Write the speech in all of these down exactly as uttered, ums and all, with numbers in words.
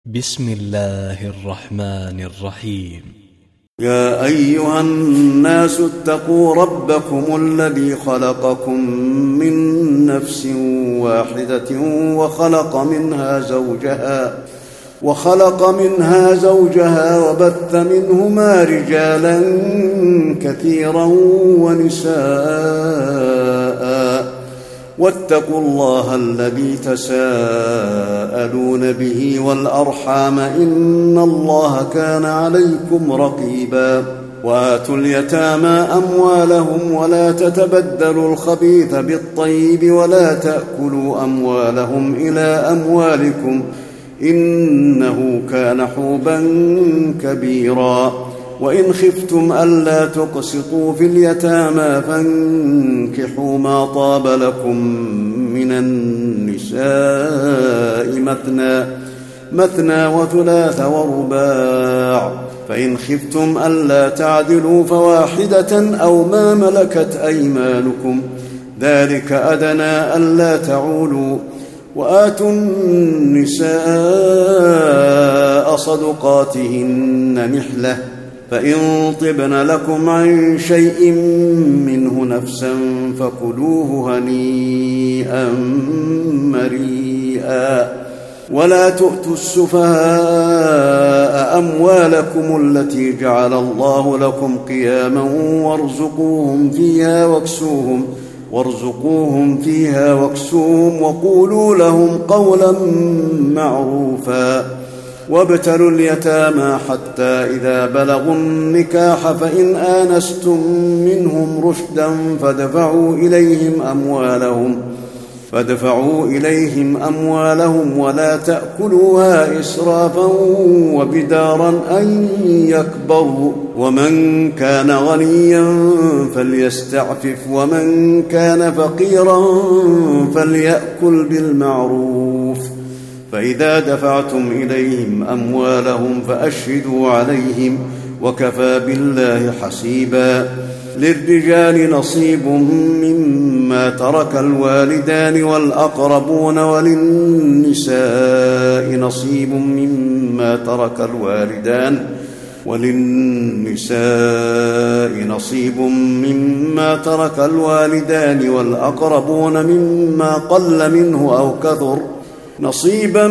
بسم الله الرحمن الرحيم. يا أيها الناس اتقوا ربكم الذي خلقكم من نفس واحدة وخلق منها زوجها وخلق منها زوجها وبث منهما رجالا كثيرا ونساء واتقوا الله الذي تساءلون به والأرحام إن الله كان عليكم رقيبا وآتوا اليتامى أموالهم ولا تتبدلوا الخبيث بالطيب ولا تأكلوا أموالهم إلى أموالكم إنه كان حوبا كبيرا وإن خفتم ألا تقسطوا في اليتامى فانكحوا ما طاب لكم من النساء مثنى مثنى وثلاث ورباع فإن خفتم ألا تعدلوا فواحدة أو ما ملكت أيمانكم ذلك أدنى ألا تعولوا وآتوا النساء صدقاتهن نحلة فإن طبن لكم عن شيء منه نفسا فكلوه هنيئا مريئا ولا تؤتوا السفهاء أموالكم التي جعل الله لكم قياما وارزقوهم فيها واكسوهم وارزقوهم فيها واكسوهم وقولوا لهم قولا معروفا وابتلوا اليتامى حتى إذا بلغوا النكاح فإن آنستم منهم رشدا فادفعوا إليهم أموالهم فادفعوا إليهم أموالهم ولا تأكلوها إسرافا وبدارا أن يكبروا ومن كان غنيا فليستعفف ومن كان فقيرا فليأكل بالمعروف فإذا دفعتم إليهم أموالهم فأشهدوا عليهم وكفى بالله حسيبا للرجال نصيب مما ترك الوالدان والأقربون وللنساء نصيب مما ترك الوالدان وللنساء نصيب مما ترك الوالدان والأقربون مما قل منه أو كثر نصيبا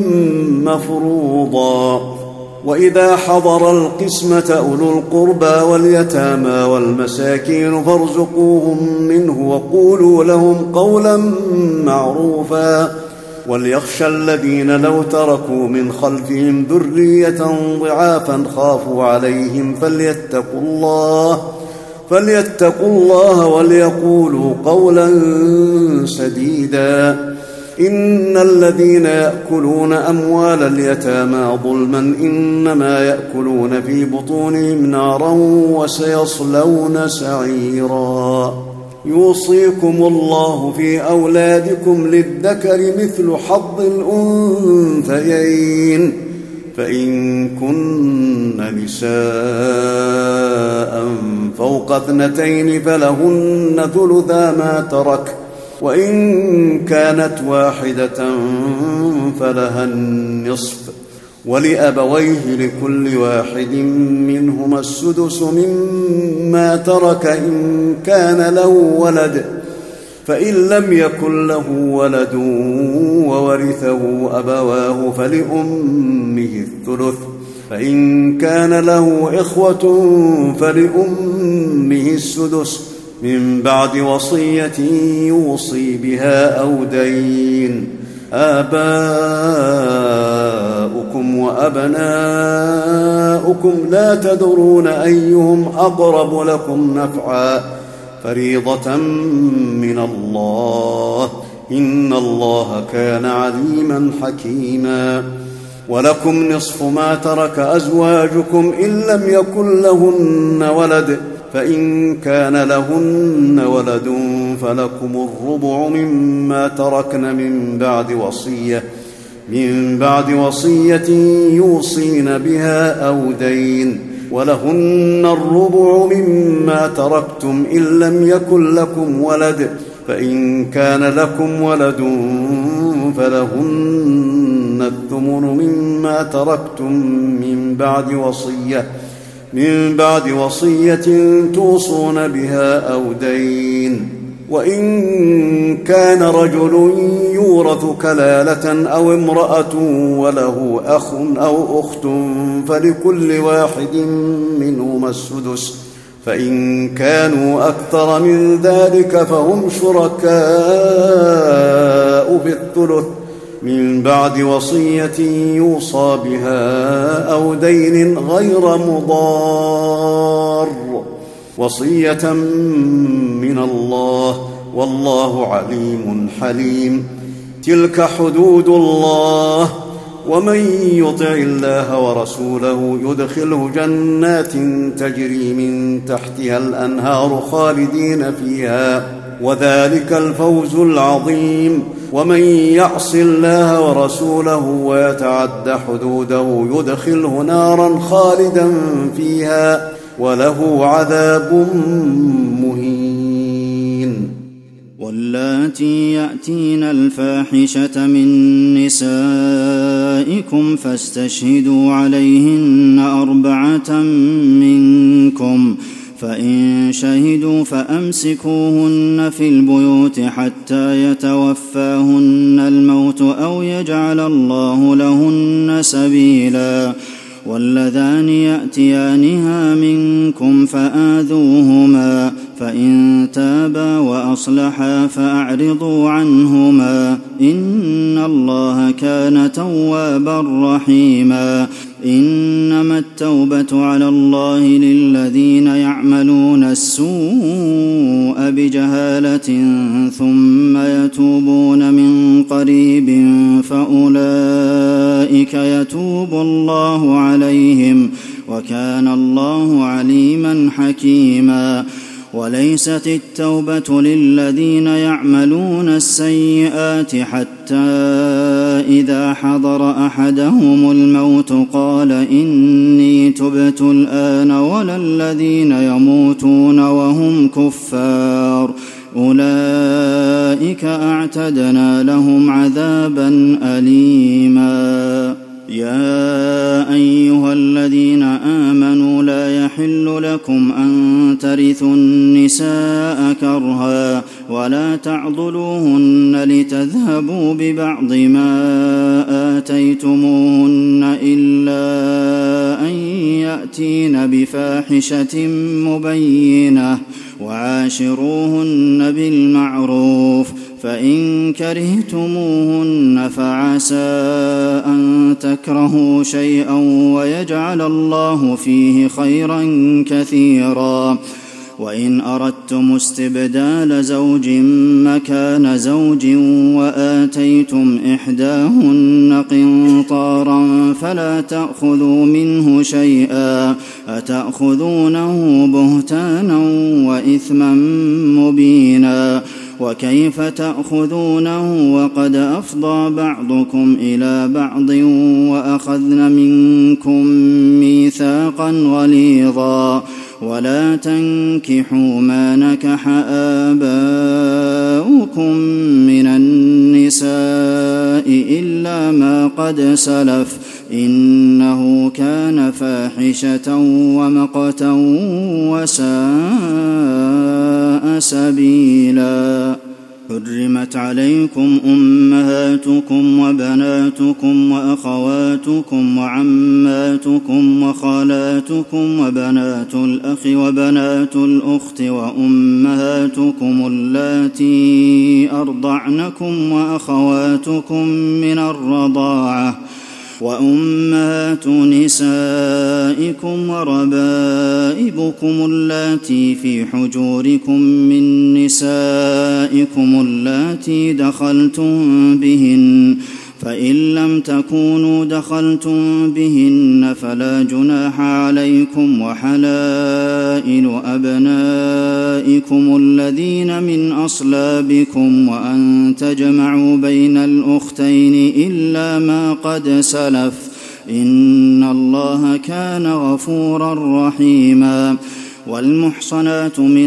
مفروضا وإذا حضر القسمة أولو القربى واليتامى والمساكين فارزقوهم منه وقولوا لهم قولا معروفا وليخشى الذين لو تركوا من خلفهم ذرية ضعافا خافوا عليهم فليتقوا الله فليتقوا الله وليقولوا قولا سديدا إن الذين يأكلون أموال اليتامى ظلما إنما يأكلون في بطونهم نارا وسيصلون سعيرا يوصيكم الله في أولادكم للذكر مثل حظ الأنثيين فإن كن نساء فوق اثنتين فلهن ثلثا ما ترك وإن كانت واحدة فلها النصف ولأبويه لكل واحد منهما السدس مما ترك إن كان له ولد فإن لم يكن له ولد وورثه أبواه فلأمه الثلث فإن كان له إخوة فلأمه السدس من بعد وصية يوصي بها أو دين آباؤكم وأبناؤكم لا تدرون أيهم أقرب لكم نفعا فريضة من الله إن الله كان عليما حكيما ولكم نصف ما ترك أزواجكم إن لم يكن لهن ولد فإن كان لهن ولد فلكم الربع مما تركن من بعد وصية من بعد وصية يوصين بها أو دين ولهن الربع مما تركتم إن لم يكن لكم ولد فإن كان لكم ولد فلهن الثمن مما تركتم من بعد وصية من بعد وصية توصون بها أو دين. وإن كان رجل يورث كلالة أو امرأة وله أخ أو أخت فلكل واحد منهما السدس، فإن كانوا أكثر من ذلك فهم شركاء في الثلث من بعد وصية يوصى بها أو دين غير مضار، وصية من الله والله عليم حليم. تلك حدود الله، ومن يطع الله ورسوله يدخله جنات تجري من تحتها الأنهار خالدين فيها، وذلك الفوز العظيم. ومن يعص الله ورسوله ويتعد حدوده يدخله نارا خالدا فيها وله عذاب مهين. واللاتي يأتين الفاحشة من نسائكم فاستشهدوا عليهن أربعة منكم، فإن شهدوا فأمسكوهن في البيوت حتى يتوفاهن الموت أو يجعل الله لهن سبيلا. واللذان يأتيانها منكم فآذوهما، فإن تابا وأصلحا فأعرضوا عنهما، إن الله كان توابا رحيما. إنما التوبة على الله للذين يعملون السوء بجهالة ثم يتوبون من قريب فأولئك يتوب الله عليهم، وكان الله عليما حكيما. وليست التوبة للذين يعملون السيئات حتى إذا حضر أحدهم الموت قال إني تبت الآن، ولا الذين يموتون وهم كفار، أولئك أعتدنا لهم عذابا أليما. يا أيها الذين آمنوا لا يحل لكم أن ترثوا النساء كرها ولا تعضلوهن لتذهبوا ببعض ما آتيتموهن إلا أن يأتين بفاحشة مبينة، وعاشروهن بالمعروف، فإن كرهتموهن فعسى أن تكرهوا شيئا ويجعل الله فيه خيرا كثيرا. وإن أردتم استبدال زوج مكان زوج وآتيتم إحداهن قنطارا فلا تأخذوا منه شيئا، أتأخذونه بهتانا وإثما مبينا. وكيف تأخذونه وقد أفضى بعضكم إلى بعض وأخذن منكم ميثاقا غليظا. ولا تنكحوا ما نكح آباؤكم من النساء إلا ما قد سلف، إنه كان فاحشة ومقتا وساء سبيلا. حرمت عليكم أمهاتكم وبناتكم وأخواتكم وعماتكم وخالاتكم وبنات الأخ وبنات الأخت وأمهاتكم اللاتي أرضعنكم وأخواتكم من الرضاعة وأمهات نسائكم وربائبكم اللاتي في حجوركم من نسائكم اللاتي دخلتم بهن، فإن لم تكونوا دخلتم بهن فلا جناح عليكم، وحلائل أبنائكم الذين من أصلابكم، وأن تجمعوا بين الأختين إلا ما قد سلف، إن الله كان غفورا رحيما. والمحصنات من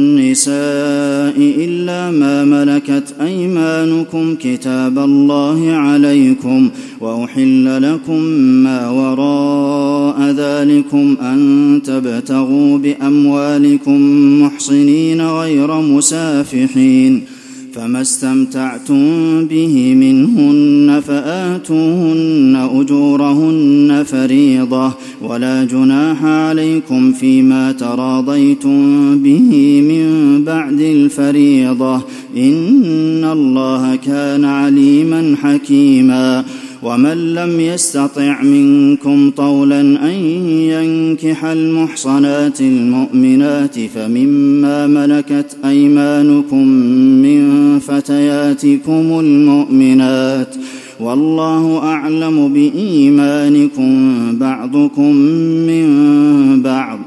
النساء إلا ما ملكت أيمانكم كتاب الله عليكم وأحل لكم ما وراء ذلكم أن تبتغوا بأموالكم محصنين غير مسافحين فما استمتعتم به منهن فآتوهن أجورهن فريضة ولا جناح عليكم فيما تراضيتم به من بعد الفريضة إن الله كان عليما حكيما ومن لم يستطع منكم طولا أن ينكح المحصنات المؤمنات فمما ملكت أيمانكم من فتياتكم المؤمنات والله أعلم بإيمانكم بعضكم من بعض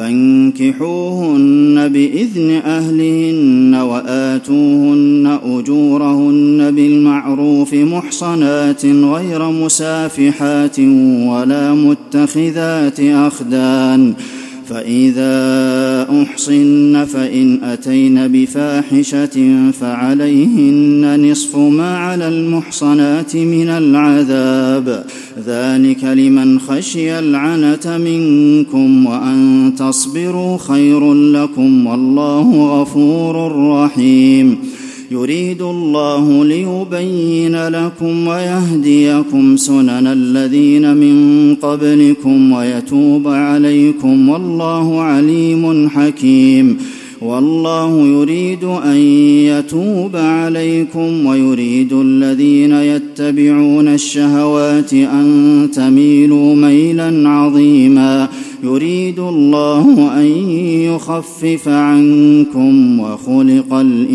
فانكحوهن بإذن أهلهن وآتوهن أجورهن بالمعروف محصنات غير مسافحات ولا متخذات أخدان فإذا أحصن فإن أتين بفاحشة فعليهن نصف ما على المحصنات من العذاب ذلك لمن خشي العنة منكم وأن تصبروا خير لكم والله غفور رحيم يريد الله ليبين لكم ويهديكم سنن الذين من قبلكم ويتوب عليكم والله عليم حكيم والله يريد أن يتوب عليكم ويريد الذين يتبعون الشهوات أن تميلوا ميلا عظيما يريد الله أن يخفف عنكم وخلق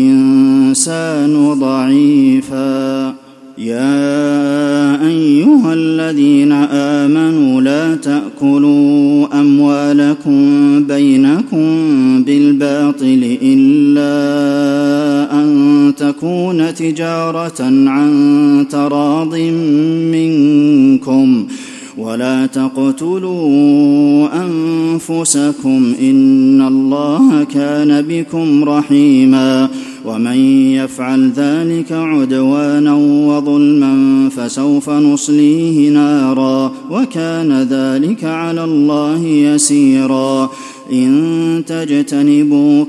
الإنسان ضعيفا يا أيها الذين آمنوا لا تأكلوا أموالكم بينكم بالباطل إلا أن تكون تجارة عن تراض منكم ولا تقتلوا أنفسكم إن الله كان بكم رحيما ومن يفعل ذلك عدوانا وظلما فسوف نصليه نارا وكان ذلك على الله يسيرا إن تجتنبوا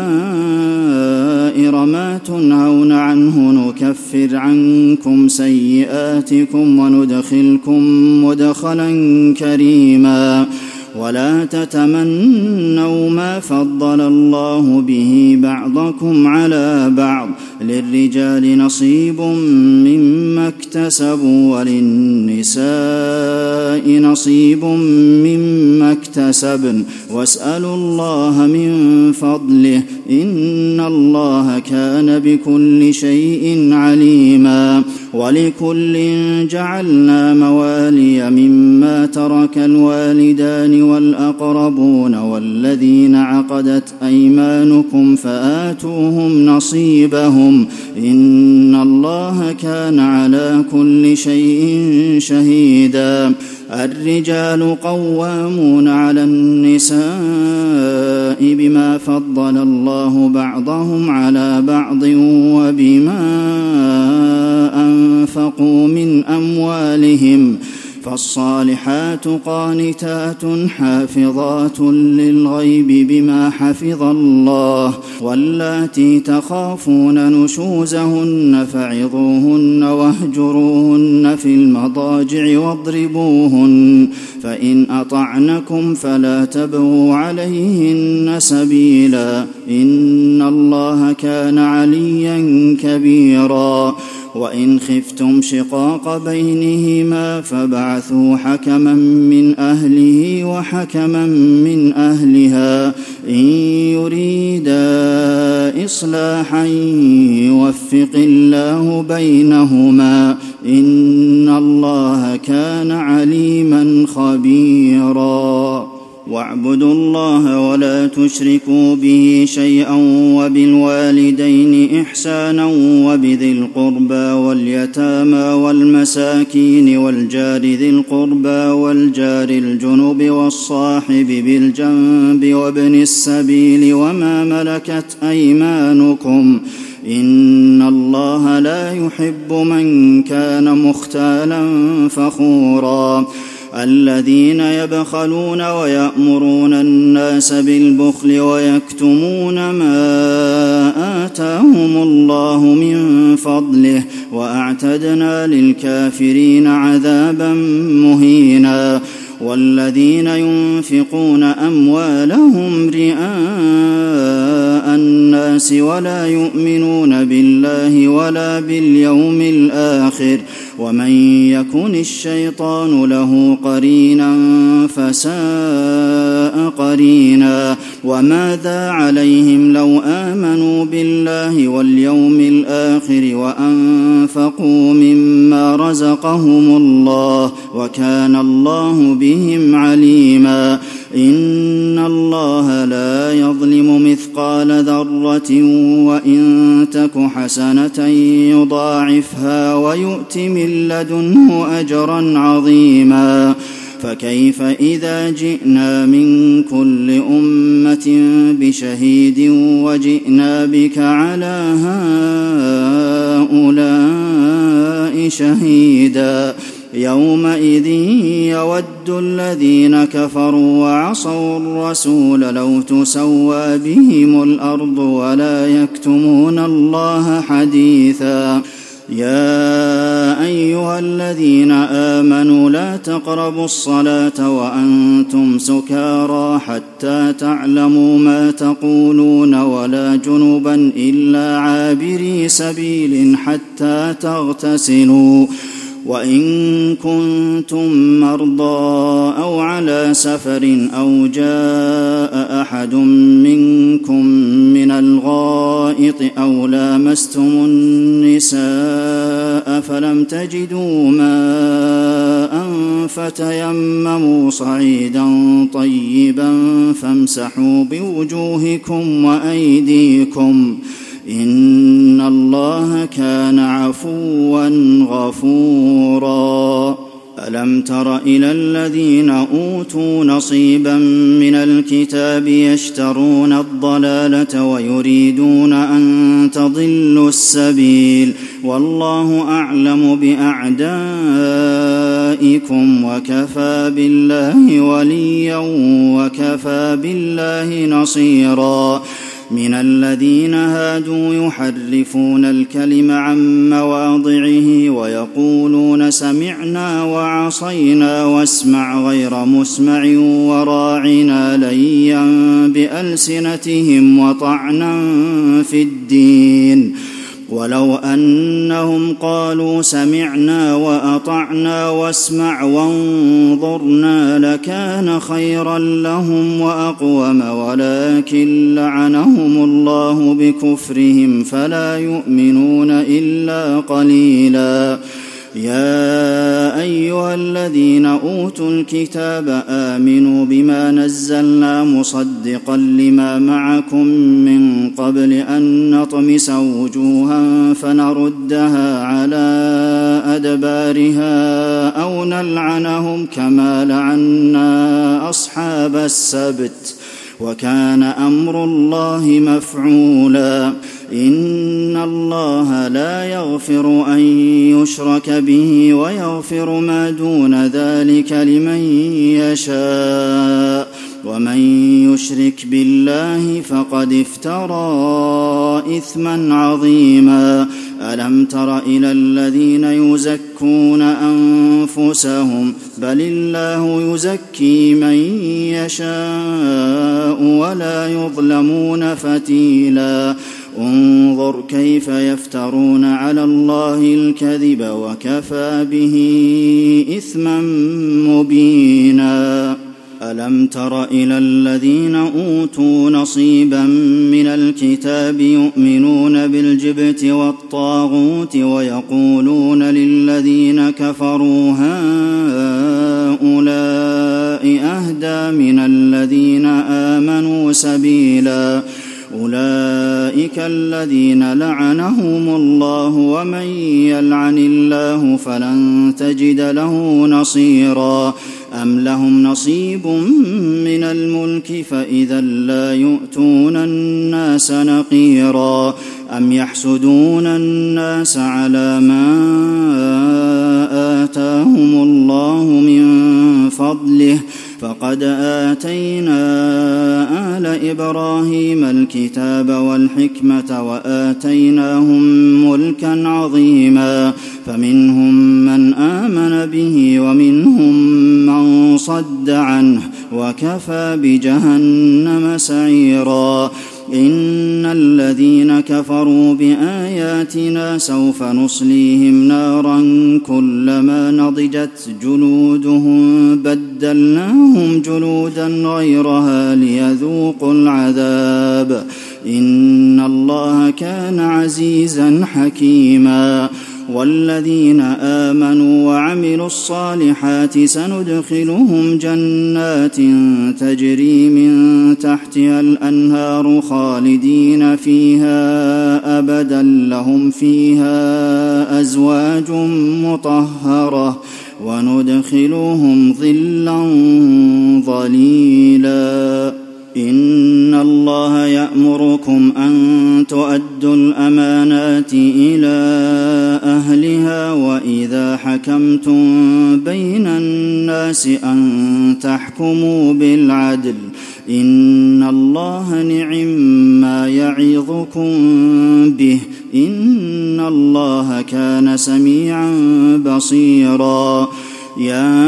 كبائر ما تنهون عنه نكفر عنكم سيئاتكم وندخلكم مدخلا كريما ولا تتمنوا ما فضل الله به بعضكم على بعض للرجال نصيب مما اكتسبوا وللنساء نصيب مما اكتسبن واسألوا الله من فضله إن الله كان بكل شيء عليما ولكل جعلنا موالي مما ترك الوالدان والأقربون والذين عقدت أيمانكم فآتوهم نصيبهم إن الله كان على كل شيء شهيدا الرجال قوامون على النساء بما فضل الله بعضهم على بعض وبما أنفقوا من أموالهم فالصالحات قانتات حافظات للغيب بما حفظ الله واللاتي تخافون نشوزهن فعظوهن واهجروهن في المضاجع واضربوهن فإن أطعنكم فلا تبغوا عليهن سبيلا إن الله كان عليا كبيرا وإن خفتم شقاق بينهما فابعثوا حكما من أهله وحكما من أهلها إن يريدا إصلاحا يوفق الله بينهما إن الله كان عليما خبيرا واعبدوا الله ولا تشركوا به شيئا وبالوالدين إحسانا وبذي القربى واليتامى والمساكين والجار ذي القربى والجار الجنب والصاحب بالجنب وابن السبيل وما ملكت أيمانكم إن الله لا يحب من كان مختالا فخورا الذين يبخلون ويأمرون الناس بالبخل ويكتمون ما آتاهم الله من فضله وأعتدنا للكافرين عذابا مهينا والذين ينفقون أموالهم رئاء الناس ولا يؤمنون بالله ولا باليوم الآخر ومن يكن الشيطان له قرينا فساء قرينا وماذا عليهم لو آمنوا بالله واليوم الآخر وأنفقوا مما رزقهم الله وكان الله بهم عليما إن الله لا يظلم مثقال ذرة وإن تك حسنة يضاعفها ويؤت من لدنه أجرا عظيما فكيف إذا جئنا من كل أمة بشهيد وجئنا بك على هؤلاء شهيدا يومئذ يود الذين كفروا وعصوا الرسول لو تسوى بهم الأرض ولا يكتمون الله حديثا يا أيها الذين آمنوا لا تقربوا الصلاة وأنتم سكارى حتى تعلموا ما تقولون ولا جنبا إلا عابري سبيل حتى تغتسلوا وإن كنتم مرضى أو على سفر أو جاء أحد منكم من الغائط أو لامستم النساء فلم تجدوا ماء فتيمموا صعيدا طيبا فامسحوا بوجوهكم وأيديكم إن الله كان عفوا غفورا ألم تر إلى الذين أوتوا نصيبا من الكتاب يشترون الضلالة ويريدون أن تضلوا السبيل والله أعلم بأعدائكم وكفى بالله وليا وكفى بالله نصيرا من الذين هادوا يحرفون الكلم عن مواضعه ويقولون سمعنا وعصينا واسمع غير مسمع وراعنا ليا بألسنتهم وطعنا في الدين ولو أنهم قالوا سمعنا وأطعنا واسمع وانظرنا لكان خيرا لهم وأقوم ولكن لعنهم الله بكفرهم فلا يؤمنون إلا قليلا يا أيها الذين أوتوا الكتاب آمنوا بما نزلنا مصدقا لما معكم من قبل أن نطمس وجوها فنردها على أدبارها أو نلعنهم كما لعنا أصحاب السبت وكان أمر الله مفعولا إن الله لا يغفر أن يشرك به ويغفر ما دون ذلك لمن يشاء ومن يشرك بالله فقد افترى إثما عظيما ألم تر إلى الذين يزكون أنفسهم بل الله يزكي من يشاء ولا يظلمون فتيلا انظر كيف يفترون على الله الكذب وكفى به إثما مبينا ألم تر إلى الذين أوتوا نصيبا من الكتاب يؤمنون بالجبت والطاغوت ويقولون للذين كفروا هؤلاء أهدى من الذين له سبيلا أولئك الذين لعنهم الله ومن يلعن الله فلن تجد له نصيرا أم لهم نصيب من الملك فإذا لا يؤتون الناس نقيرا أم يحسدون الناس على ما آتاهم الله من فضله فقد آتينا آل إبراهيم الكتاب والحكمة وآتيناهم ملكا عظيما فمنهم من آمن به ومنهم من صد عنه وكفى بجهنم سعيرا إن الذين كفروا بآياتنا سوف نصليهم نارا كلما نضجت جلودهم بدلناهم جلودا غيرها ليذوقوا العذاب إن الله كان عزيزا حكيما والذين آمنوا وعملوا الصالحات سندخلهم جنات تجري من تحتها الأنهار خالدين فيها أبدا لهم فيها أزواج مطهرة وندخلهم ظلا ظليلا إن الله يأمركم أن تؤدوا الأمانات إلى أهلها وإذا حكمتم بين الناس أن تحكموا بالعدل إن الله نعم يعظكم به إن الله كان سميعا بصيرا يا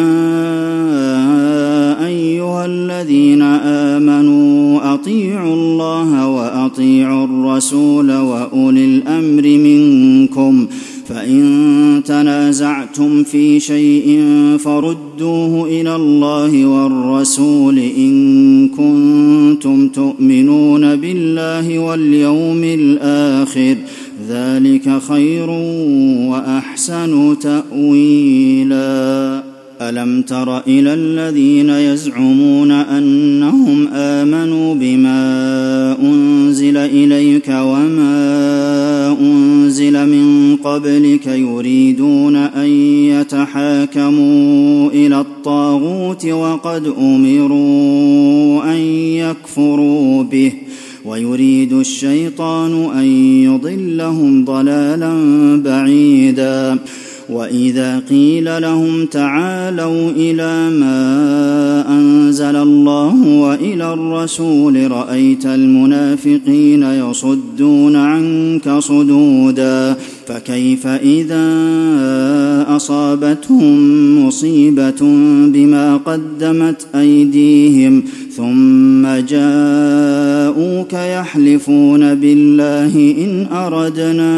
أيها الذين آمنوا أطيعوا الله وأطيعوا الرسول وأولي الأمر منكم فإن تنازعتم في شيء فردوه إلى الله والرسول إن كنتم تؤمنون بالله واليوم الآخر ذلك خير وأحسن تأويلا ألم تر إلى الذين يزعمون أنهم آمنوا بما أنزل إليك وما أنزل من قبلك يريدون أن يتحاكموا إلى الطاغوت وقد أمروا أن يكفروا به ويريد الشيطان أن يضلهم ضلالا بعيدا وإذا قيل لهم تعالوا إلى ما أنزل الله وإلى الرسول رأيت المنافقين يصدون عنك صدودا فكيف إذا أصابتهم مصيبة بما قدمت أيديهم ثم جاءوك يحلفون بالله إن أردنا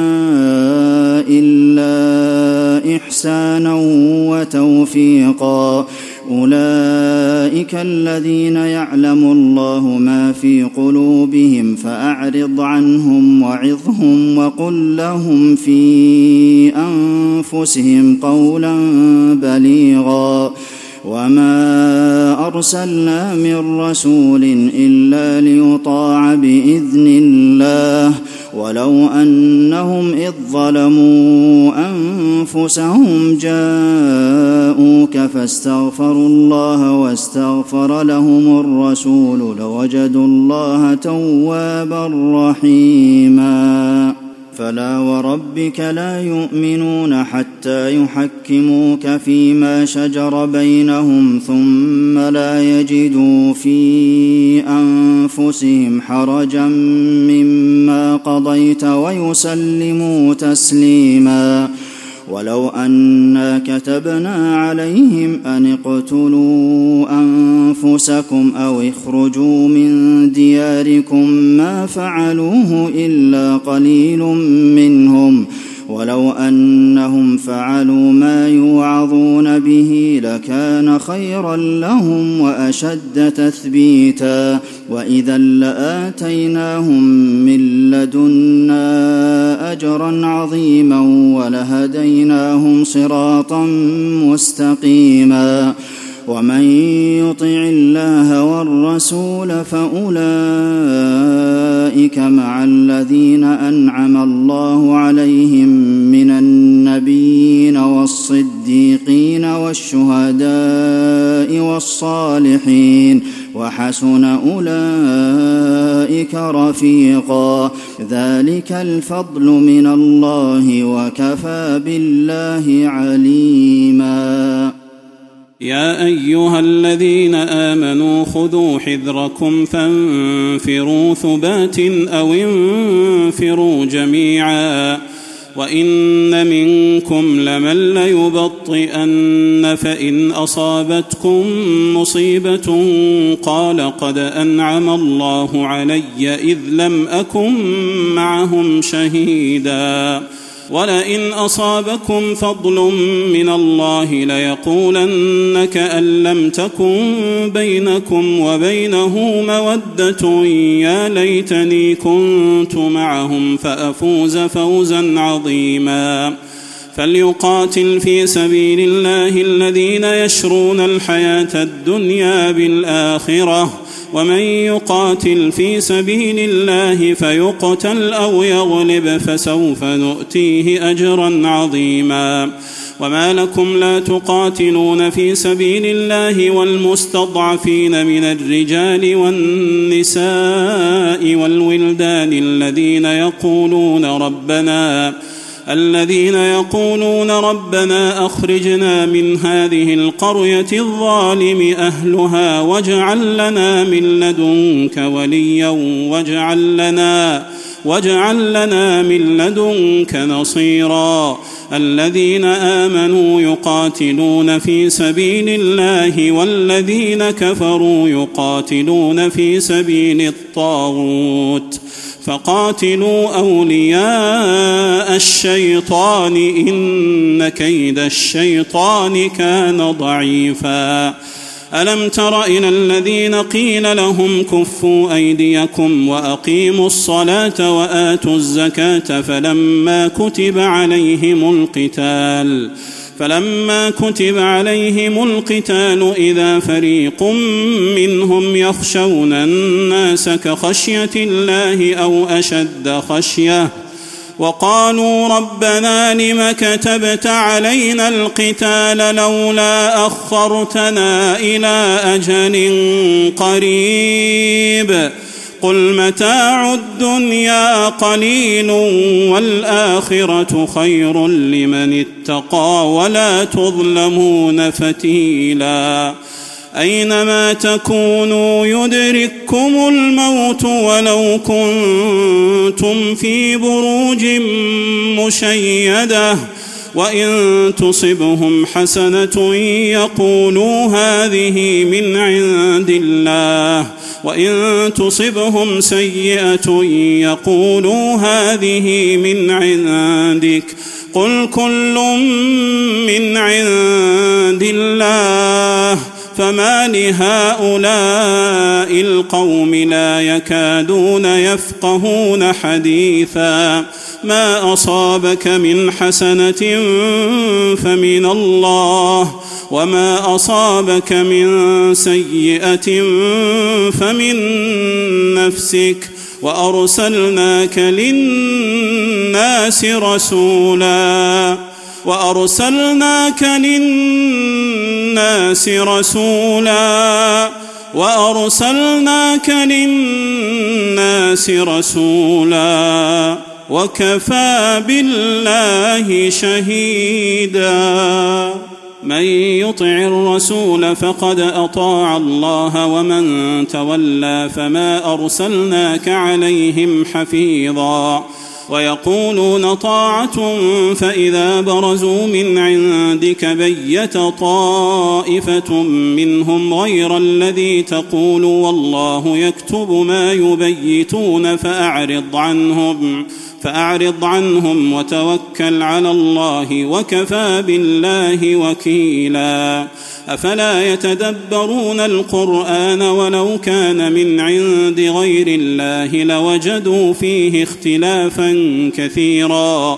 إلا إحسانا وتوفيقا أولئك الذين يعلم الله ما في قلوبهم فأعرض عنهم وعظهم وقل لهم في أنفسهم قولا بليغا وما أرسلنا من رسول إلا ليطاع بإذن الله ولو أنهم إذ ظلموا أنفسهم جاءوك فاستغفروا الله واستغفر لهم الرسول لوجدوا الله توابا رحيما فلا وربك لا يؤمنون حتى يحكموك فيما شجر بينهم ثم لا يجدوا في أنفسهم حرجا مما قضيت ويسلموا تسليما ولو أنا كتبنا عليهم أن اقتلوا أنفسكم أو اخرجوا من دياركم ما فعلوه إلا قليل منهم ولو أنهم فعلوا ما يوعظون به لكان خيرا لهم وأشد تثبيتا وإذا لآتيناهم من لدنا أجرا عظيما ولهديناهم صراطا مستقيما ومن يطع الله والرسول فأولئك مع الذين أنعم الله عليهم من النبيين والصديقين والشهداء والصالحين وحسن أولئك رفيقا ذلك الفضل من الله وكفى بالله عليما. يا أيها الذين آمنوا خذوا حذركم فانفروا ثبات أو انفروا جميعا وإن منكم لمن ليبطئن فإن أصابتكم مصيبة قال قد أنعم الله علي إذ لم أكن معهم شهيدا ولئن أصابكم فضل من الله ليقولن كأن لم تكن بينكم وبينه مودة يا ليتني كنت معهم فأفوز فوزا عظيما. فليقاتل في سبيل الله الذين يشرون الحياة الدنيا بالآخرة ومن يقاتل في سبيل الله فيقتل أو يغلب فسوف نؤتيه أجرا عظيما. وما لكم لا تقاتلون في سبيل الله والمستضعفين من الرجال والنساء والولدان الذين يقولون ربنا الذين يقولون ربنا أخرجنا من هذه القرية الظالم أهلها واجعل لنا من لدنك وليا واجعل لنا واجعل لنا من لدنك نصيرا. الذين آمنوا يقاتلون في سبيل الله والذين كفروا يقاتلون في سبيل الطاغوت فقاتلوا أولياء الشيطان إن كيد الشيطان كان ضعيفا. ألم تر إلى الذين قيل لهم كفوا أيديكم وأقيموا الصلاة وآتوا الزكاة فلما كتب عليهم القتال فلما كتب عليهم القتال إذا فريق منهم يخشون الناس كخشية الله أو أشد خشية وقالوا ربنا لم كتبت علينا القتال لولا أخرتنا إلى أجل قريب قل متاع الدنيا قليل والآخرة خير لمن اتقى ولا تظلمون فتيلا. أينما تكونوا يدرككم الموت ولو كنتم في بروج مشيدة وإن تصبهم حسنة يقولوا هذه من عند الله وإن تصبهم سيئة يقولوا هذه من عندك قل كل من عند الله فما لهؤلاء القوم لا يكادون يفقهون حديثا. ما أصابك من حسنة فمن الله وما أصابك من سيئة فمن نفسك وأرسلناك للناس رسولا وأرسلناك للناس رسولا وأرسلناك للناس رسولا وكفى بالله شهيدا. من يطع الرسول فقد أطاع الله ومن تولى فما أرسلناك عليهم حفيظا. ويقولون طاعة فإذا برزوا من عندك بيت طائفة منهم غير الذي تقول والله يكتب ما يبيتون فأعرض عنهم فأعرض عنهم وتوكل على الله وكفى بالله وكيلا. أفلا يتدبرون القرآن ولو كان من عند غير الله لوجدوا فيه اختلافا كثيرا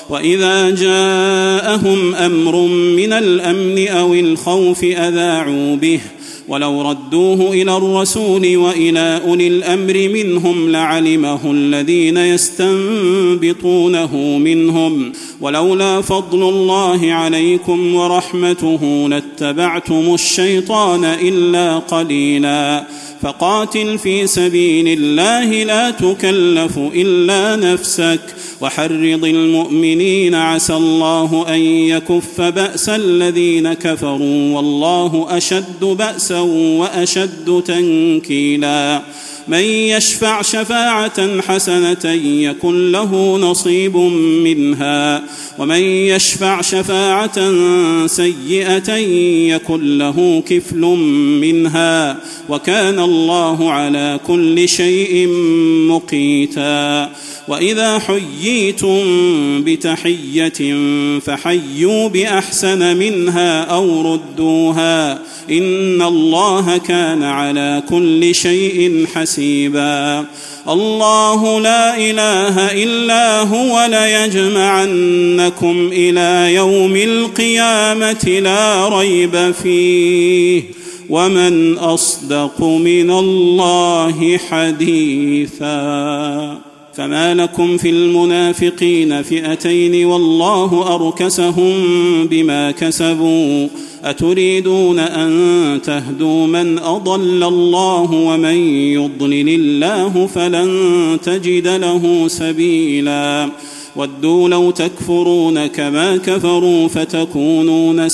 وإذا جاءهم أمر من الأمن أو الخوف أذاعوا به ولو ردوه إلى الرسول وإلى أولي الأمر منهم لعلمه الذين يستنبطونه منهم ولولا فضل الله عليكم ورحمته لاتبعتم الشيطان إلا قليلا فقاتل في سبيل الله لا تكلف إلا نفسك وحرض المؤمنين عسى الله أن يكف بأس الذين كفروا والله أشد بأسا وأشد تنكيلا من يشفع شفاعة حسنة يكن له نصيب منها ومن يشفع شفاعة سيئة يكن له كفل منها وكان الله على كل شيء مقيتا وإذا حييتم بتحية فحيوا بأحسن منها أو ردوها إن الله كان على كل شيء حسيبا الله لا إله إلا هو ليجمعنكم إلى يوم القيامة لا ريب فيه ومن أصدق من الله حديثا فما لكم في المنافقين فئتين والله أركسهم بما كسبوا أتريدون أن تهدوا من أضل الله ومن يضلل الله فلن تجد له سبيلا ودوا لو تكفرون كما كفروا فتكونون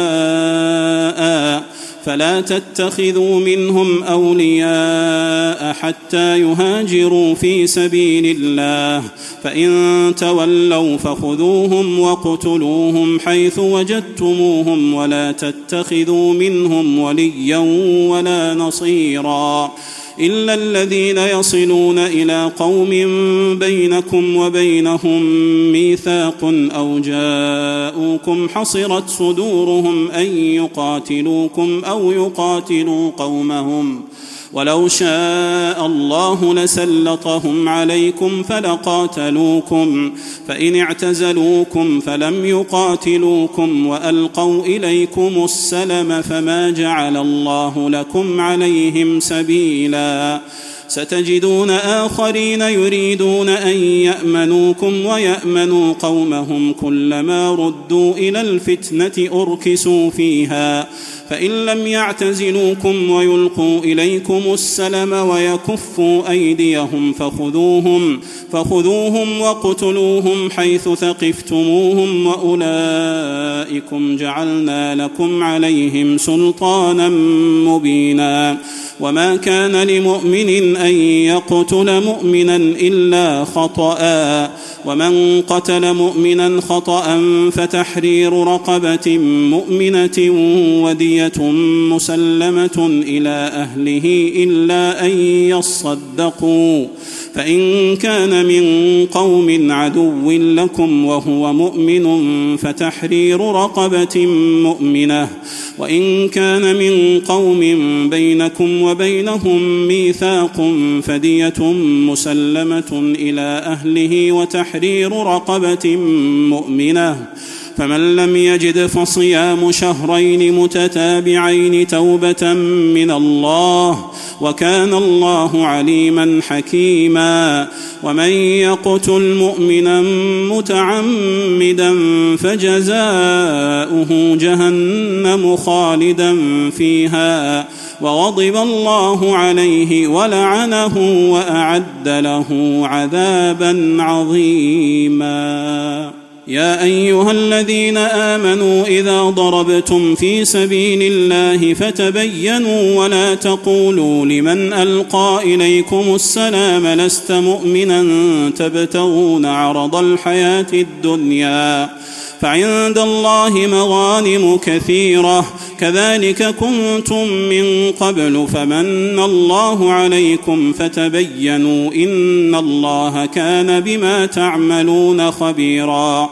سواء فلا تتخذوا منهم أولياء حتى يهاجروا في سبيل الله فإن تولوا فخذوهم وقتلوهم حيث وجدتموهم ولا تتخذوا منهم وليا ولا نصيرا إلا الذين يصلون إلى قوم بينكم وبينهم ميثاق أو جاءوكم حصرت صدورهم أن يقاتلوكم أو يقاتلوا قومهم ولو شاء الله لسلطهم عليكم فلقاتلوكم فإن اعتزلوكم فلم يقاتلوكم وألقوا إليكم السلم فما جعل الله لكم عليهم سبيلا ستجدون آخرين يريدون أن يأمنوكم ويأمنوا قومهم كلما ردوا إلى الفتنة أركسوا فيها فإن لم يعتزلوكم ويلقوا إليكم السلم ويكفوا أيديهم فخذوهم فخذوهم وقتلوهم حيث ثقفتموهم وأولئكم جعلنا لكم عليهم سلطانا مبينا وما كان لمؤمن أن يقتل مؤمنا إلا خطأ ومن قتل مؤمنا خطأ فتحرير رقبة مؤمنة ودية مسلمة إلى أهله إلا أن يصدقوا فإن كان من قوم عدو لكم وهو مؤمن فتحرير رقبة مؤمنة وإن كان من قوم بينكم وبينهم ميثاق فدية مسلمة إلى أهله وتحرير رقبة مؤمنة فمن لم يجد فصيام شهرين متتابعين توبة من الله وكان الله عليما حكيما ومن يقتل مؤمنا متعمدا فجزاؤه جهنم خالدا فيها وغضب الله عليه ولعنه وأعد له عذابا عظيما يا أيها الذين آمنوا إذا ضربتم في سبيل الله فتبينوا ولا تقولوا لمن ألقى إليكم السلام لست مؤمنا تبتغون عرض الحياة الدنيا فعند الله مغانم كثيرة كذلك كنتم من قبل فمن الله عليكم فتبينوا إن الله كان بما تعملون خبيرا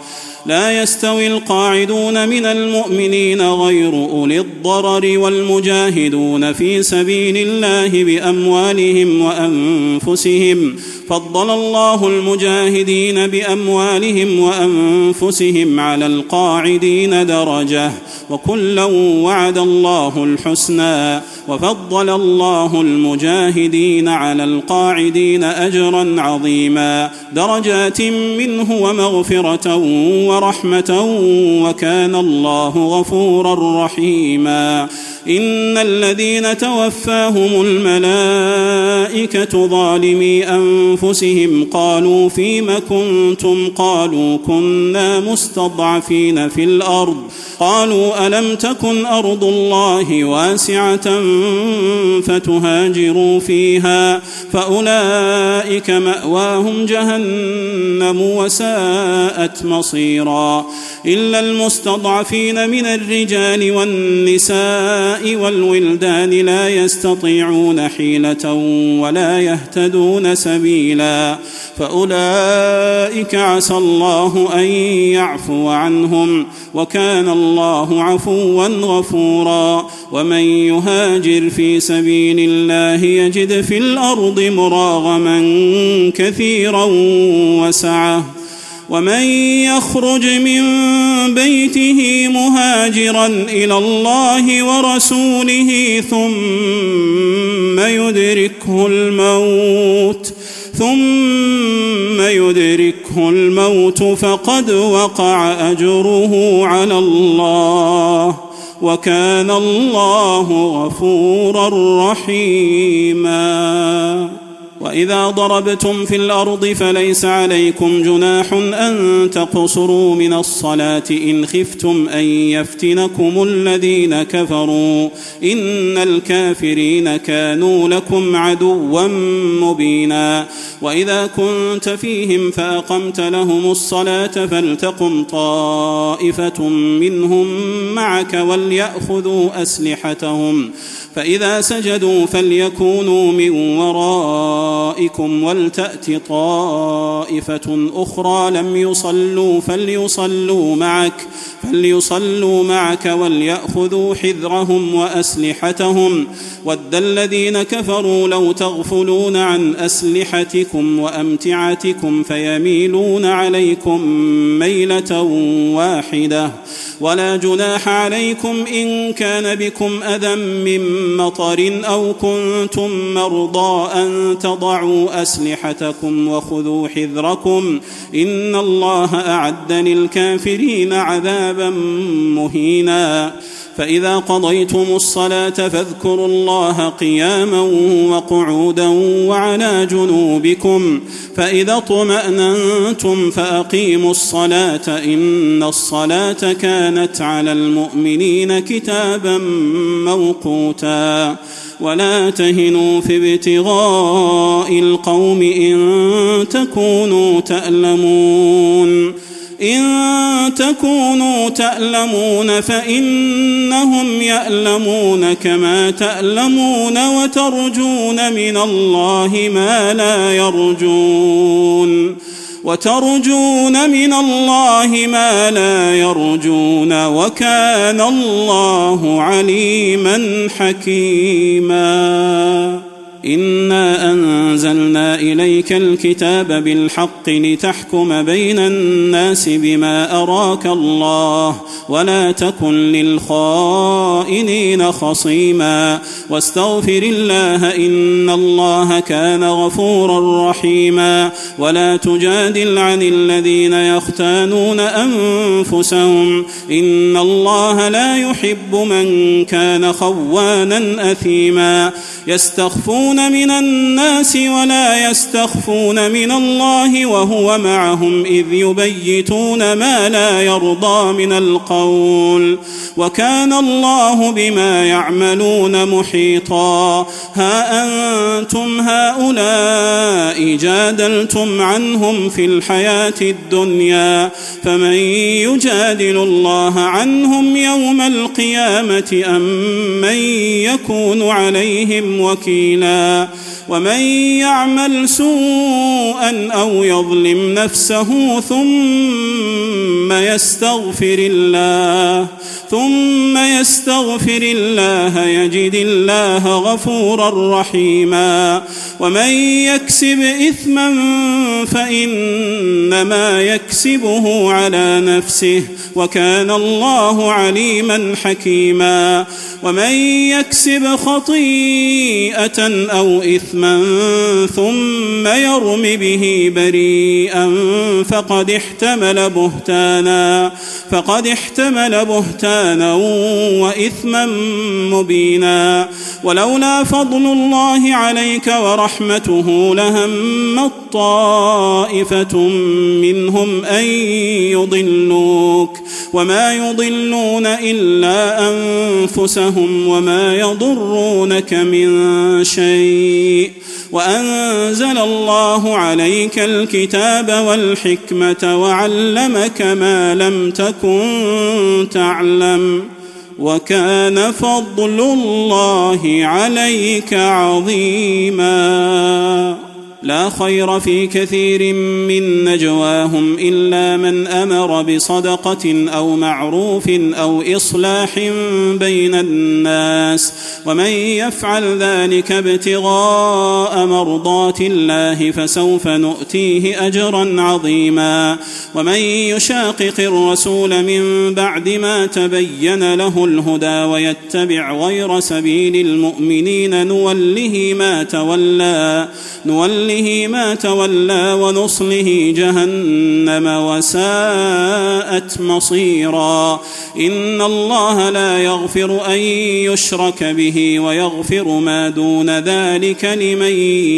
لا يستوي القاعدون من المؤمنين غير أولي الضرر والمجاهدون في سبيل الله بأموالهم وأنفسهم فضل الله المجاهدين بأموالهم وأنفسهم على القاعدين درجة وكلا وعد الله الحسنى وفضل الله المجاهدين على القاعدين أجرا عظيما درجات منه ومغفرة ورحمة وكان الله غفورا رحيما إن الذين توفاهم الملائكة ظالمي أنفسهم قالوا فيم كنتم قالوا كنا مستضعفين في الأرض قالوا ألم تكن أرض الله واسعة فتهاجروا فيها فأولئك مأواهم جهنم وساءت مصيرا إلا المستضعفين من الرجال والنساء والولدان لا يستطيعون حيلة ولا يهتدون سبيلا فأولئك عسى الله أن يعفو عنهم وكان الله عفوا غفورا ومن يهاجر في سبيل الله يجد في الأرض مراغما كثيرا وسعة ومن يخرج من بيته مهاجرا إلى الله ورسوله ثم يدركه الموت ثم يدركه الموت فقد وقع أجره على الله وكان الله غفورا رحيما وإذا ضربتم في الأرض فليس عليكم جناح أن تقصروا من الصلاة إن خفتم أن يفتنكم الذين كفروا إن الكافرين كانوا لكم عدوا مبينا وإذا كنت فيهم فأقمت لهم الصلاة فلتقم طائفة منهم معك وليأخذوا أسلحتهم فإذا سجدوا فليكونوا من ورائكم ولتأت طائفة أخرى لم يصلوا فليصلوا معك فليصلوا معك وليأخذوا حذرهم وأسلحتهم ود الذين كفروا لو تغفلون عن أسلحتكم وأمتعتكم فيميلون عليكم ميلة واحدة ولا جناح عليكم إن كان بكم أذى من مطر أو كنتم مرضى أن تضعوا أسلحتكم وخذوا حذركم إن الله أعد للكافرين عذابا مهينا فإذا قضيتم الصلاة فاذكروا الله قياما وقعودا وعلى جنوبكم فإذا اطمأننتم فأقيموا الصلاة إن الصلاة كانت على المؤمنين كتابا موقوتا ولا تهنوا في ابتغاء القوم إن تكونوا تألمون إن تكونوا تألمون فإنهم يألمون كما تألمون وترجون من الله ما لا يرجون وترجون من الله ما لا يرجون وكان الله عليما حكيما إنا أنزلنا إليك الكتاب بالحق لتحكم بين الناس بما أراك الله ولا تكن للخائنين خصيما واستغفر الله إن الله كان غفورا رحيما ولا تجادل عن الذين يختانون أنفسهم إن الله لا يحب من كان خوانا أثيما يستخفون من الناس ولا يستخفون من الله وهو معهم إذ يبيتون ما لا يرضى من القول وكان الله بما يعملون محيطا ها أنتم هؤلاء جادلتم عنهم في الحياة الدنيا فمن يجادل الله عنهم يوم القيامة أم من يكون عليهم وكيلا ومن يعمل سوءا أو يظلم نفسه ثم ثم يستغفر الله ثم يستغفر الله يجد الله غفورا رحيما ومن يكسب إثما فإنما يكسبه على نفسه وكان الله عليما حكيما ومن يكسب خطيئة أو إثما ثم يرم به بريئا فقد احتمل بهتانا فقد احتمل بهتانا وإثما مبينا ولولا فضل الله عليك ورحمته لهم طائفة منهم أن يضلوك وما يضلون إلا أنفسهم وما يضرونك من شيء وأنزل الله عليك الكتاب والحكمة وعلمك ما لم تكن تعلم وكان فضل الله عليك عظيما لا خير في كثير من نجواهم إلا من أمر بصدقة أو معروف أو إصلاح بين الناس ومن يفعل ذلك ابتغاء مرضات الله فسوف نؤتيه أجرا عظيما ومن يشاقق الرسول من بعد ما تبين له الهدى ويتبع غير سبيل المؤمنين نوله ما تولى نوله ما تولى ونصله جهنم وساءت مصيرا إن الله لا يغفر أن يشرك به ويغفر ما دون ذلك لمن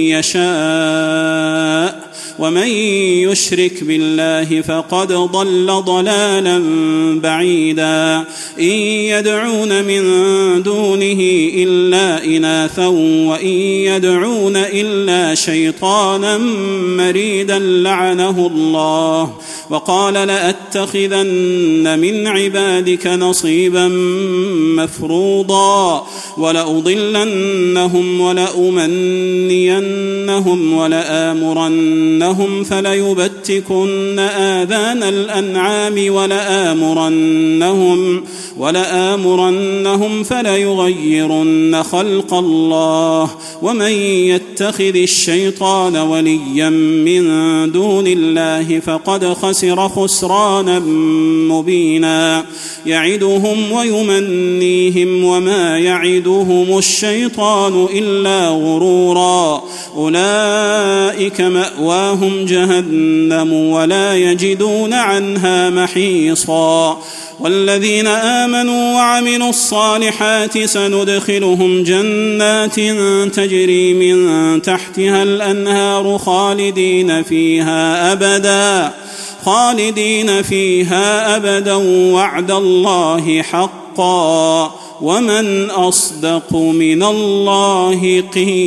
يشاء ومن يشرك بالله فقد ضل ضلالا بعيدا إن يدعون من دونه إلا إناثا وإن يدعون إلا شيطانا مريدا لعنه الله وقال لأتخذن من عبادك نصيبا مفروضا ولأضلنهم ولأمنينهم ولآمرنهم فليبتكن آذان الأنعام ولآمرنهم ولآمرنهم فليغيرن خلق الله ومن يتخذ الشيطان وليا من دون الله فقد خسر خسرانا مبينا يعدهم ويمنيهم وما يعدهم الشيطان إلا غرورا أولئك مأواهم جهنم ولا يجدون عنها محيصا والذين آمنوا وعملوا الصالحات سندخلهم جنات تجري من تحتها الأنهار خالدين فيها أبدا خالدين فيها أبدا وعد الله حقا ومن أصدق من الله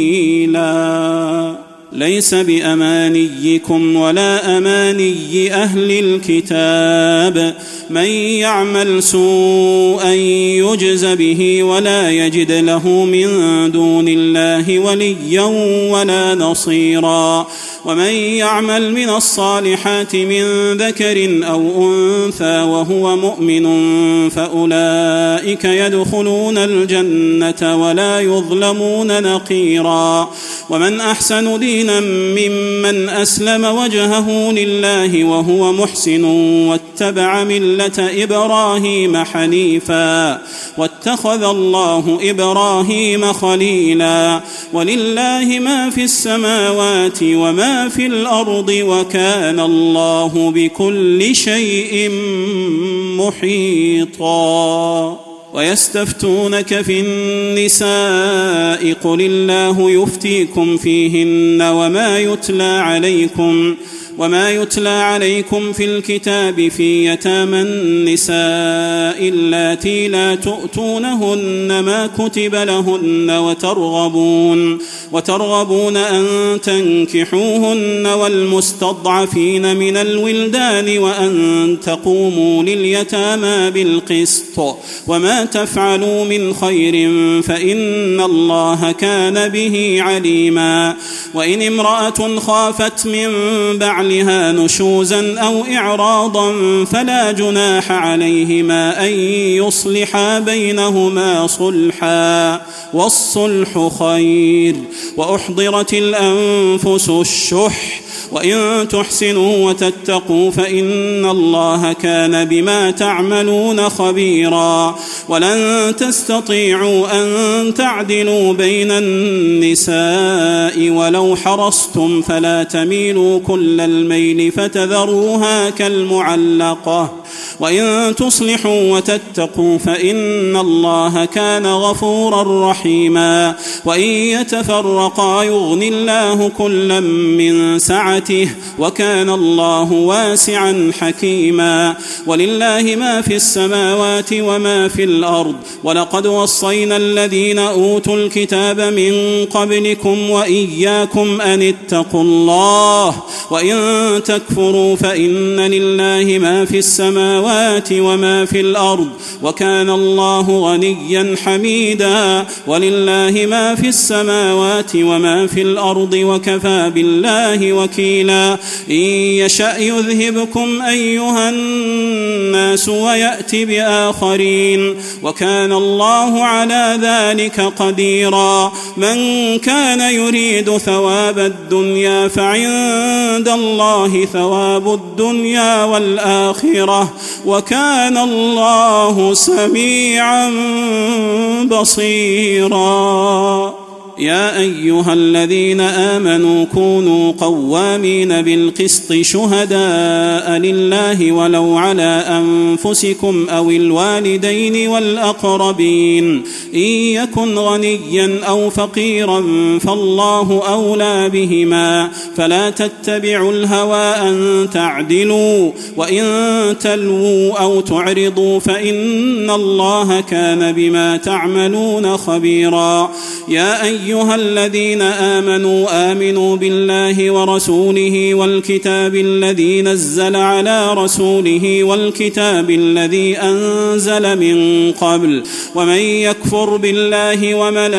قيلا ليس بأمانيكم ولا أماني أهل الكتاب من يعمل سوءا يجز به ولا يجد له من دون الله وليا ولا نصيرا ومن يعمل من الصالحات من ذكر أو أنثى وهو مؤمن فأولئك يدخلون الجنة ولا يظلمون نقيرا ومن أحسن دينا ممن أسلم وجهه لله وهو محسن واتبع ملة إبراهيم حنيفا واتخذ الله إبراهيم خليلا ولله ما في السماوات وما في الأرض وكان الله بكل شيء محيطا ويستفتونك في النساء قل الله يفتيكم فيهن وما يتلى عليكم وما يتلى عليكم في الكتاب في يتامى النساء اللاتي لا تؤتونهن ما كتب لهن وترغبون وترغبون أن تنكحوهن والمستضعفين من الولدان وأن تقوموا لليتامى بالقسط وما تفعلوا من خير فإن الله كان به عليما وإن امرأة خافت من بعلها نشوزا أو إعراضا فلا جناح عليهما أن يصلحا بينهما صلحا والصلح خير. وأحضرت الأنفس الشح وإن تحسنوا وتتقوا فإن الله كان بما تعملون خبيرا. ولن تستطيعوا أن تعدلوا بين النساء ولو حرصتم فلا تميلوا كل الميل فتذروها كالمعلقة. وإن تصلحوا وتتقوا فإن الله كان غفورا رحيما. وإن يتفرقا يغني الله كلا من سعته وكان الله واسعا حكيما. ولله ما في السماوات وما في الأرض. ولقد وصينا الذين أوتوا الكتاب من قبلكم وإياكم أن اتقوا الله. وإن تكفروا فإن لله ما في السماوات وما في الأرض وكان الله غنيا حميدا. ولله ما في السماوات وما في الأرض وكفى بالله وكيلا. إن يشأ يذهبكم أيها الناس ويأتي بآخرين وكان الله على ذلك قديرا. من كان يريد ثواب الدنيا فعند الله ثواب الدنيا والآخرة وكان الله سميعا بصيرا. يا أيها الذين آمنوا كونوا قوامين بالقسط شهداء لله ولو على أنفسكم أو الوالدين والأقربين. إن يكن غنيا أو فقيرا فالله أولى بهما فلا تتبعوا الهوى أن تعدلوا. وإن تلووا أو تعرضوا فإن الله كان بما تعملون خبيرا. يا أيها الذين آمنوا آمنوا بالله ورسوله والكتاب الذي نزل على رسوله والكتاب الذي أنزل من قبل. ومن يكفر بالله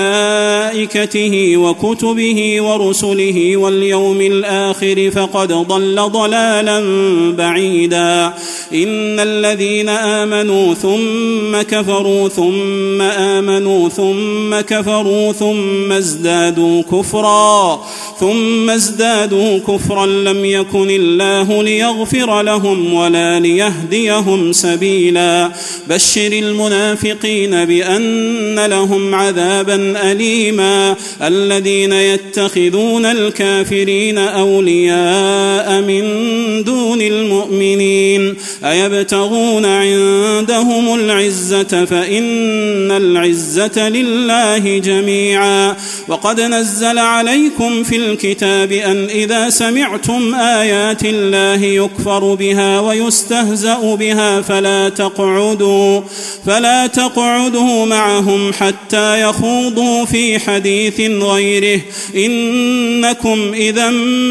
وملائكته وكتبه ورسله واليوم الآخر فقد ضل ضلالا بعيدا. إن الذين آمنوا ثم كفروا ثم آمنوا ثم كفروا ثم ازدادوا كفرا ثم ازدادوا كفرا لم يكن الله ليغفر لهم ولا ليهديهم سبيلا. بشر المنافقين بأن لهم عذابا أليما. الذين يتخذون الكافرين أولياء من دون المؤمنين أيبتغون عندهم العزة فإن العزة لله جميعا. وقد نزل عليكم في الكتاب أن إذا سمعتم آيات الله يكفر بها ويستهزأ بها فلا تقعدوا فلا تقعدوا معهم حتى يخوضوا في حديث غيره إنكم إذا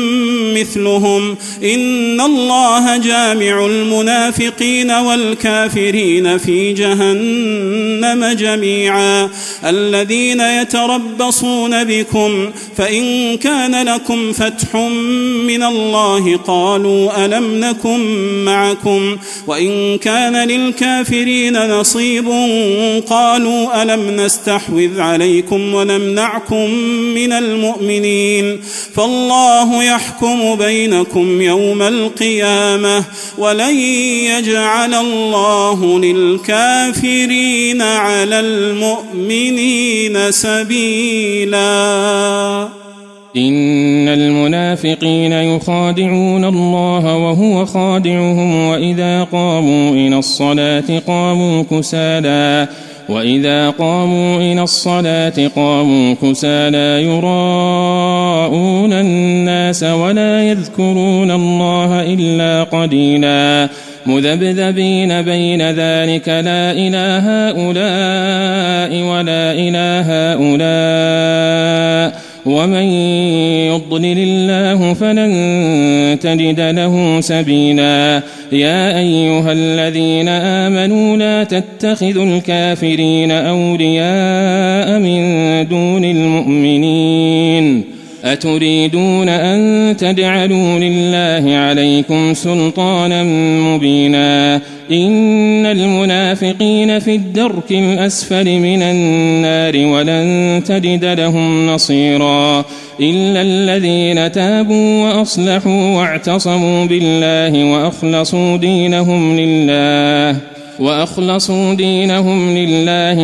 مثلهم. إن الله جامع المنافقين والكافرين في جهنم جميعا. الذين يتربصون بكم فإن كان لكم فتح من الله قالوا ألم نكن معكم وإن كان للكافرين نصيب قالوا ألم نستحوذ عليكم ونمنعكم من المؤمنين. فالله يحكم بينكم يوم القيامة ولن يجعل الله للكافرين على المؤمنين سبيلا. إن المنافقين يخادعون الله وهو خادعهم وإذا قاموا إلى الصلاة قاموا كسالى وإذا قاموا إلى الصلاة قاموا كسالى يراءون الناس ولا يذكرون الله إلا قليلا. مذبذبين بين ذلك لا إله هؤلاء ولا إله هؤلاء ومن يضلل الله فلن تجد له سبيلا. يا أيها الذين آمنوا لا تتخذوا الكافرين أولياء من دون المؤمنين أتريدون أن تجعلوا لله عليكم سلطانا مبينا إن المنافقين في الدرك الأسفل من النار ولن تجد لهم نصيرا إلا الذين تابوا وأصلحوا واعتصموا بالله وأخلصوا دينهم لله وأخلصوا دينهم لله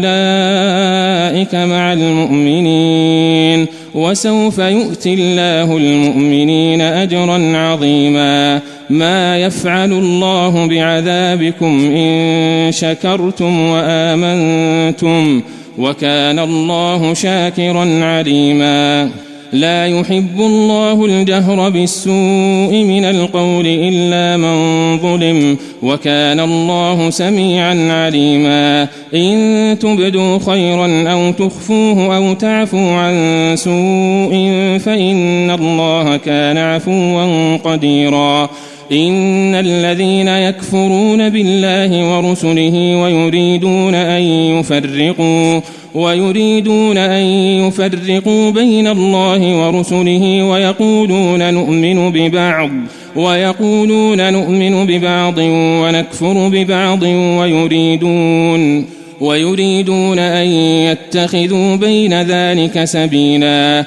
فأولئك مع المؤمنين وسوف يؤتي الله المؤمنين أجرا عظيما ما يفعل الله بعذابكم إن شكرتم وآمنتم وكان الله شاكرا عليما لا يحب الله الجهر بالسوء من القول إلا من ظلم وكان الله سميعا عليما إن تبدوا خيرا أو تخفوه أو تعفوا عن سوء فإن الله كان عفوا قديرا إن الذين يكفرون بالله ورسله ويريدون أن يفرقوا ويريدون أن يفرقوا بين الله ورسله ويقولون نؤمن ببعض ويقولون نؤمن ببعض ونكفر ببعض ويريدون ويريدون أن يتخذوا بين ذلك سبيلا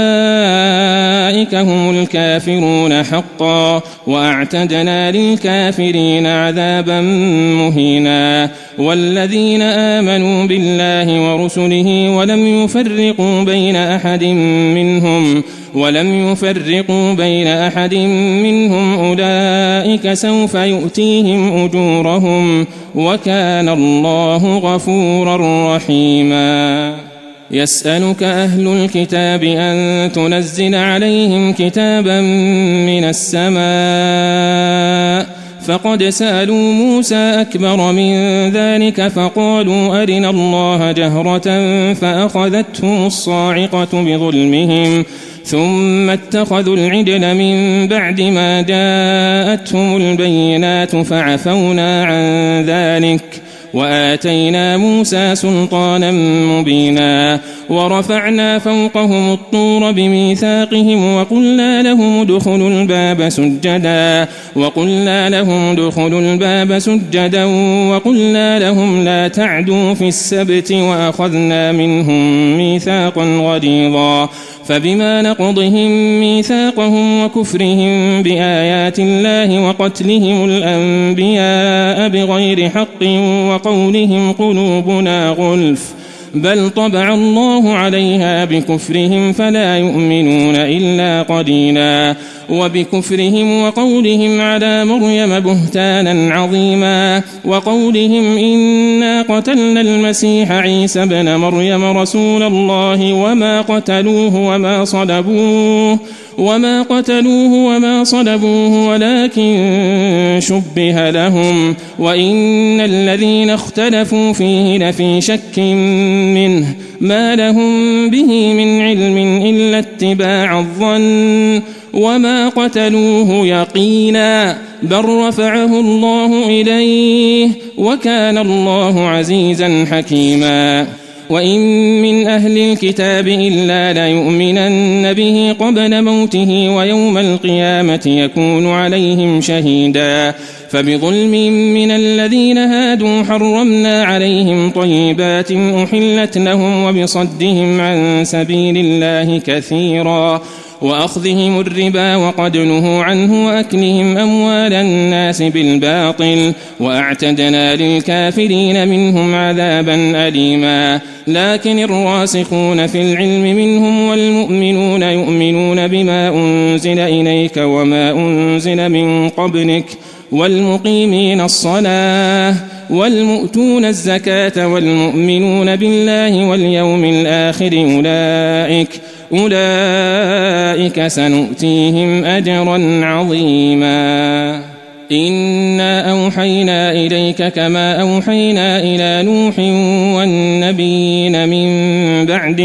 أولئك هم الكافرون حقا وأعتدنا للكافرين عذابا مهينا والذين آمنوا بالله ورسله ولم يفرقوا بين أحد منهم ولم يفرقوا بين أحد منهم أولئك سوف يؤتيهم أجورهم وكان الله غفورا رحيما يسألك أهل الكتاب أن تنزل عليهم كتابا من السماء فقد سألوا موسى أكبر من ذلك فقالوا أرنا الله جهرة فأخذتهم الصاعقة بظلمهم ثم اتخذوا العجل من بعد ما جاءتهم البينات فعفونا عن ذلك وآتينا موسى سلطانا مبينا ورفعنا فوقهم الطور بميثاقهم وقلنا لهم ادخلوا الباب سجدا وقلنا لهم ادخلوا الباب سجدا وقلنا لهم لا تعدوا في السبت وأخذنا منهم ميثاقا غليظا فبما نقضهم ميثاقهم وكفرهم بآيات الله وقتلهم الأنبياء بغير حق وقولهم قلوبنا غلف بل طبع الله عليها بكفرهم فلا يؤمنون إلا قليلا وبكفرهم وقولهم على مريم بهتانا عظيما وقولهم إنا قتلنا المسيح عيسى ابن مريم رسول الله وما قتلوه وما صلبوه وما قتلوه وما صلبوه ولكن شبه لهم وإن الذين اختلفوا فيه لفي شك منه ما لهم به من علم إلا اتباع الظن وما قتلوه يقينا بل رفعه الله إليه وكان الله عزيزا حكيما وإن من أهل الكتاب إلا ليؤمنن به قبل موته ويوم القيامة يكون عليهم شهيدا فبظلم من الذين هادوا حرمنا عليهم طيبات أحلت لهم وبصدهم عن سبيل الله كثيرا وأخذهم الربا وقد نهوا عنه وأكلهم أموال الناس بالباطل وأعتدنا للكافرين منهم عذابا أليما لكن الراسخون في العلم منهم والمؤمنون يؤمنون بما أنزل إليك وما أنزل من قبلك والمقيمين الصلاة والمؤتون الزكاة والمؤمنون بالله واليوم الآخر أولئك أولئك سنؤتيهم أجرا عظيما إنا أوحينا إليك كما أوحينا إلى نوح والنبيين من بعده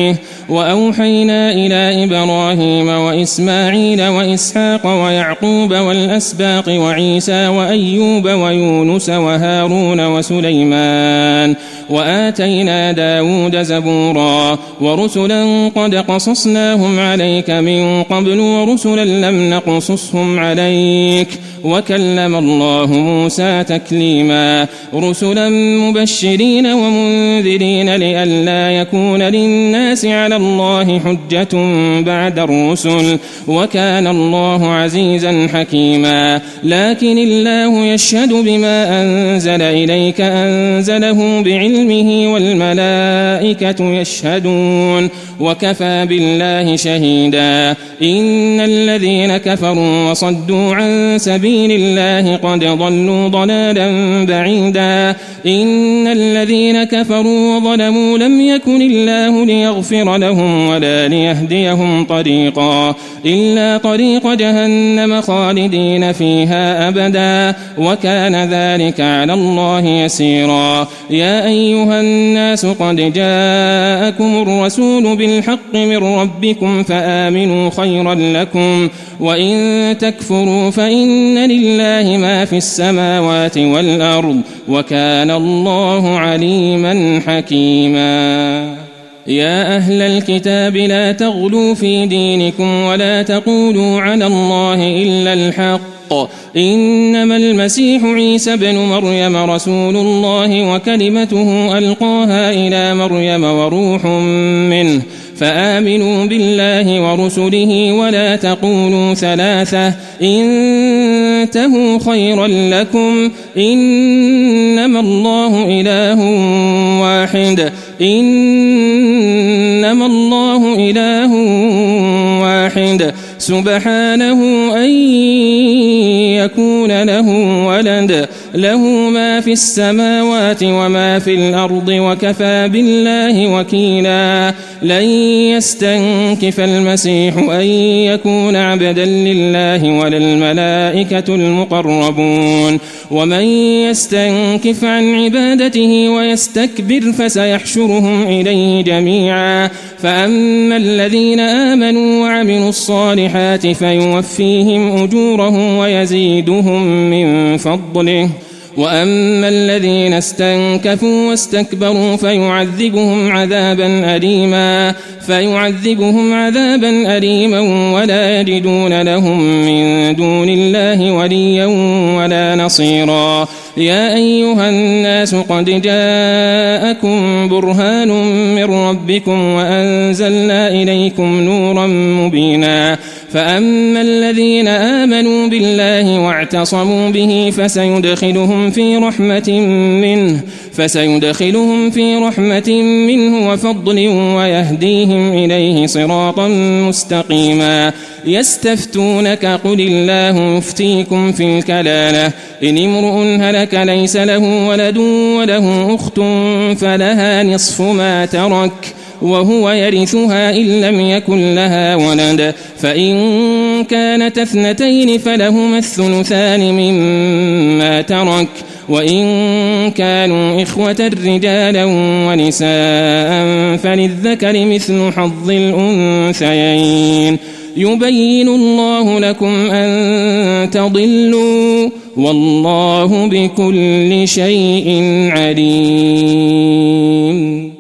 وأوحينا إلى إبراهيم وإسماعيل وإسحاق ويعقوب والأسباط وعيسى وأيوب ويونس وهارون وسليمان وآتينا داود زبورا ورسلا قد قصصناهم عليك من قبل ورسلا لم نقصصهم عليك وكلم الله موسى تكليما رسلا مبشرين ومنذرين لئلا يكون للناس على الله حجة بعد الرسل وكان الله عزيزا حكيما لكن الله يشهد بما أنزل إليك أنزله بعلمه والملائكة يشهدون وكفى بالله شهيدا إن الذين كفروا وصدوا عن سبيل الله قد ضلوا ضلالا بعيدا إن الذين كفروا وظلموا لم يكن الله ليغفر لهم ولا ليهديهم طريقا إلا طريق جهنم خالدين فيها أبدا وكان ذلك على الله يسيرا يا أيها الناس قد جاءكم الرسول بالحق من ربكم فآمنوا خيرا لكم وإن تكفروا فإن لله ما في السماوات والأرض وكان الله عليما حكيما يا أهل الكتاب لا تغلوا في دينكم ولا تقولوا على الله إلا الحق إنما المسيح عيسى بن مريم رسول الله وكلمته ألقاها إلى مريم وروح منه فآمنوا بالله ورسله ولا تقولوا ثلاثة انتهوا خيرا لكم إنما الله إله واحد إنما الله إله واحد سبحانه أن يكون له ولد له ما في السماوات وما في الأرض وكفى بالله وكيلا لن يستنكف المسيح أن يكون عبدا لله ولا الملائكة المقربون ومن يستنكف عن عبادته ويستكبر فسيحشرهم إليه جميعا فأما الذين آمنوا وعملوا الصالحات فيوفيهم أجورهم ويزيدهم من فضله وأما الذين استنكفوا واستكبروا فيعذبهم عذابا أليما فيعذبهم عذابا أليما ولا يجدون لهم من دون الله وليا ولا نصيرا يا أيها الناس قد جاءكم برهان من ربكم وأنزلنا إليكم نورا مبينا فأما الذين آمنوا بالله واعتصموا به فسيدخلهم في رحمة منه فسيدخلهم في رحمة منه وفضل ويهديهم إليه صراطا مستقيما يستفتونك قل الله يفتيكم في الكلالة إن امرؤ هلك ليس له ولد وله أخت فلها نصف ما ترك وهو يرثها إن لم يكن لها ولد فإن كانت اثنتين فلهما الثلثان مما ترك وإن كانوا إخوة رجالا ونساء فللذكر مثل حظ الأنثيين يبين الله لكم أن تضلوا والله بكل شيء عليم.